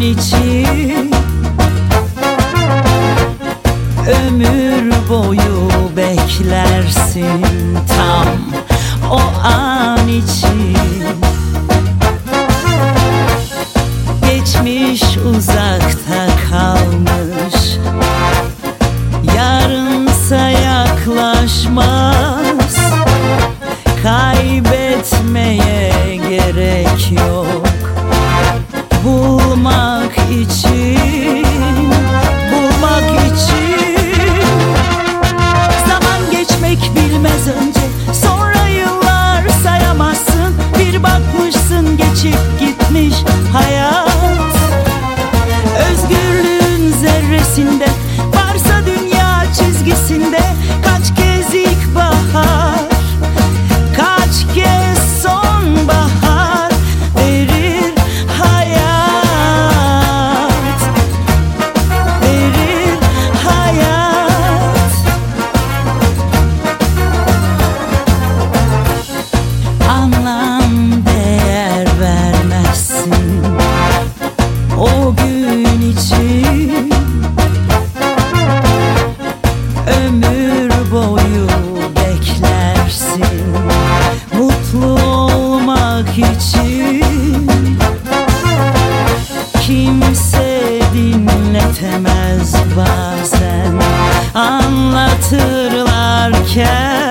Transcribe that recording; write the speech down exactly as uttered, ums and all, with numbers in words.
için ömür boyu beklersin tam o an için. Geçmiş uzakta kalmış, yarınsa yaklaşmaz. Kaybetmeye gerek yok bulmak için, bulmak için. Zaman geçmek bilmez önce, sonra yıllar sayamazsın. Bir bakmışsın geçip gitmiş hayat. Özgürlüğün zerresinde, varsa dünya çizgisinde kaç kez ilkbahar, kaç kez sonbahar verir hayat, verir hayat. Anlam, değer vermezsin o gün için. Ömür boyu beklersin mutlu olmak için. Kimse dinletemez bazen anlatırlarken.